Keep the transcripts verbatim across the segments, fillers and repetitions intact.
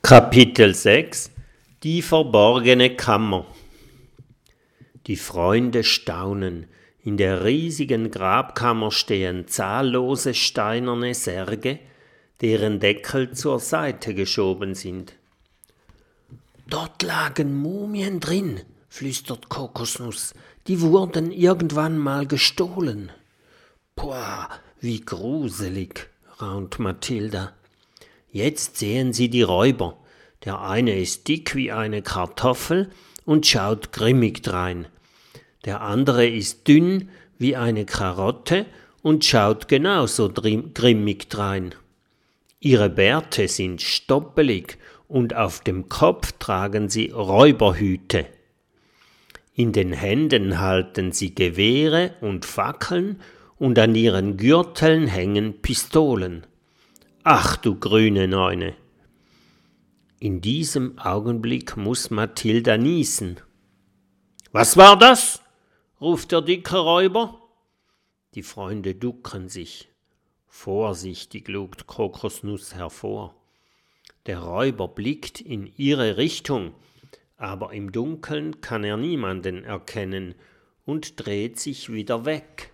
Kapitel sechs Die verborgene Kammer. Die Freunde staunen. In der riesigen Grabkammer stehen zahllose steinerne Särge, deren Deckel zur Seite geschoben sind. »Dort lagen Mumien drin«, flüstert Kokosnuss. »Die wurden irgendwann mal gestohlen.« »Boah, wie gruselig«, raunt Mathilda. Jetzt sehen sie die Räuber. Der eine ist dick wie eine Kartoffel und schaut grimmig drein. Der andere ist dünn wie eine Karotte und schaut genauso grimmig drein. Ihre Bärte sind stoppelig und auf dem Kopf tragen sie Räuberhüte. In den Händen halten sie Gewehre und Fackeln und an ihren Gürteln hängen Pistolen. Ach du grüne Neune! In diesem Augenblick muss Mathilda niesen. »Was war das?« ruft der dicke Räuber. Die Freunde ducken sich. Vorsichtig lugt Kokosnuss hervor. Der Räuber blickt in ihre Richtung, aber im Dunkeln kann er niemanden erkennen und dreht sich wieder weg.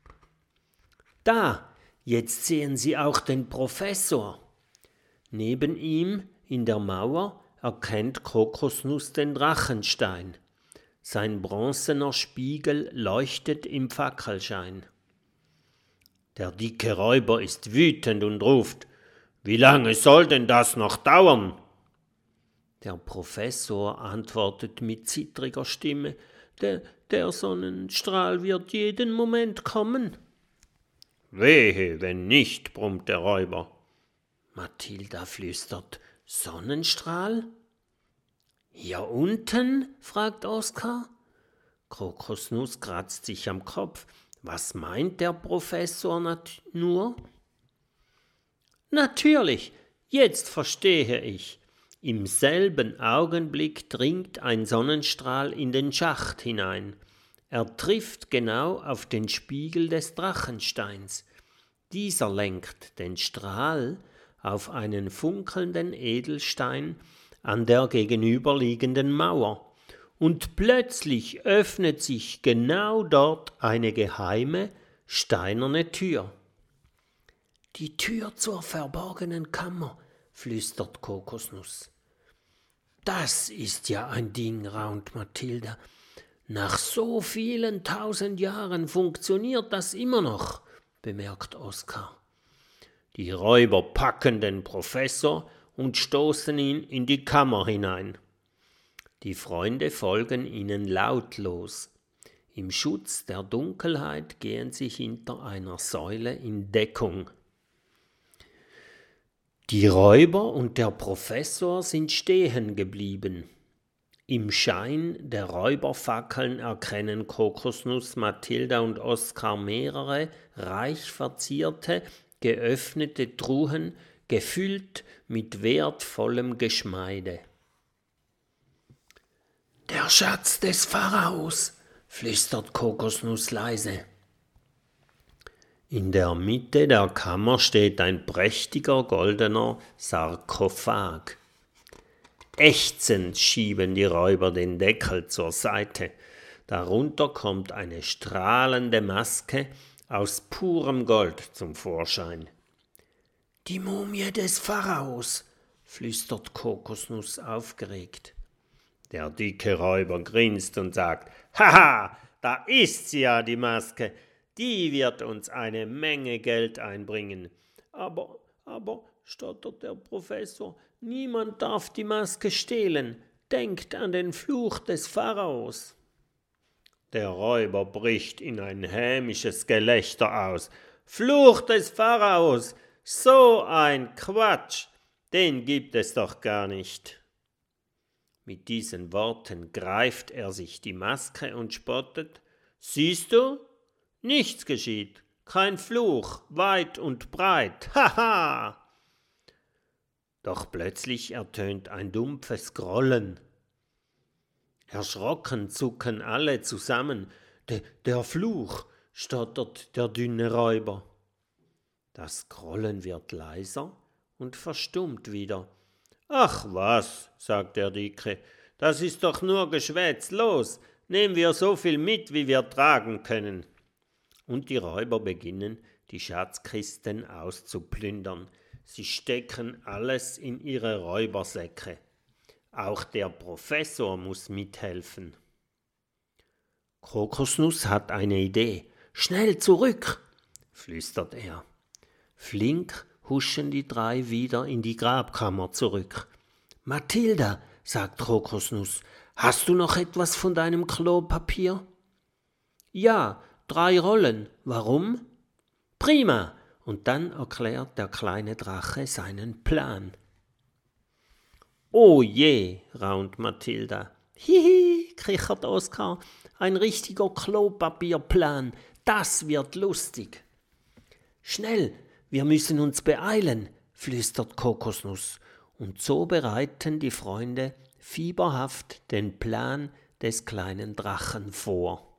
Da, jetzt sehen sie auch den Professor. Neben ihm in der Mauer erkennt Kokosnuss den Drachenstein. Sein bronzener Spiegel leuchtet im Fackelschein. Der dicke Räuber ist wütend und ruft: »Wie lange soll denn das noch dauern?« Der Professor antwortet mit zittriger Stimme: Der, der Sonnenstrahl wird jeden Moment kommen.« »Wehe, wenn nicht«, brummt der Räuber. Mathilda flüstert: »Sonnenstrahl?« »Hier unten?«, fragt Oskar. Kokosnuss kratzt sich am Kopf. Was meint der Professor nat- nur? »Natürlich, jetzt verstehe ich. Im selben Augenblick dringt ein Sonnenstrahl in den Schacht hinein. Er trifft genau auf den Spiegel des Drachensteins. Dieser lenkt den Strahl auf einen funkelnden Edelstein an der gegenüberliegenden Mauer, und plötzlich öffnet sich genau dort eine geheime, steinerne Tür. »Die Tür zur verborgenen Kammer«, flüstert Kokosnuss. »Das ist ja ein Ding«, raunt Mathilda. »Nach so vielen tausend Jahren funktioniert das immer noch«, bemerkt Oskar. Die Räuber packen den Professor und stoßen ihn in die Kammer hinein. Die Freunde folgen ihnen lautlos. Im Schutz der Dunkelheit gehen sie hinter einer Säule in Deckung. Die Räuber und der Professor sind stehen geblieben. Im Schein der Räuberfackeln erkennen Kokosnuss, Mathilda und Oskar mehrere reich verzierte, geöffnete Truhen, gefüllt mit wertvollem Geschmeide. »Der Schatz des Pharaos«, flüstert Kokosnuss leise. In der Mitte der Kammer steht ein prächtiger goldener Sarkophag. Ächzend schieben die Räuber den Deckel zur Seite. Darunter kommt eine strahlende Maske aus purem Gold zum Vorschein. »Die Mumie des Pharaos«, flüstert Kokosnuss aufgeregt. Der dicke Räuber grinst und sagt: »Haha, da ist sie ja, die Maske. Die wird uns eine Menge Geld einbringen.« »Aber, aber«, stottert der Professor, »niemand darf die Maske stehlen. Denkt an den Fluch des Pharaos.« Der Räuber bricht in ein hämisches Gelächter aus. »Fluch des Pharaos! So ein Quatsch! Den gibt es doch gar nicht!« Mit diesen Worten greift er sich die Maske und spottet: »Siehst du? Nichts geschieht. Kein Fluch, weit und breit. Haha!« Doch plötzlich ertönt ein dumpfes Grollen. Erschrocken zucken alle zusammen. De, »Der Fluch«, stottert der dünne Räuber. Das Grollen wird leiser und verstummt wieder. Ach was, sagt der Dicke, das ist doch nur Geschwätz, los, nehmen wir so viel mit, wie wir tragen können. Und die Räuber beginnen, die Schatzkisten auszuplündern. Sie stecken alles in ihre Räubersäcke. Auch der Professor muss mithelfen. Kokosnuss hat eine Idee. Schnell zurück, flüstert er. Flink huschen die drei wieder in die Grabkammer zurück. Mathilda, sagt Kokosnuss, hast du noch etwas von deinem Klopapier? Ja, drei Rollen. Warum? Prima. Und dann erklärt der kleine Drache seinen Plan. Oh je, raunt Mathilda. Hihi, kichert Oskar, ein richtiger Klopapierplan, das wird lustig. Schnell, wir müssen uns beeilen, flüstert Kokosnuss, und so bereiten die Freunde fieberhaft den Plan des kleinen Drachen vor.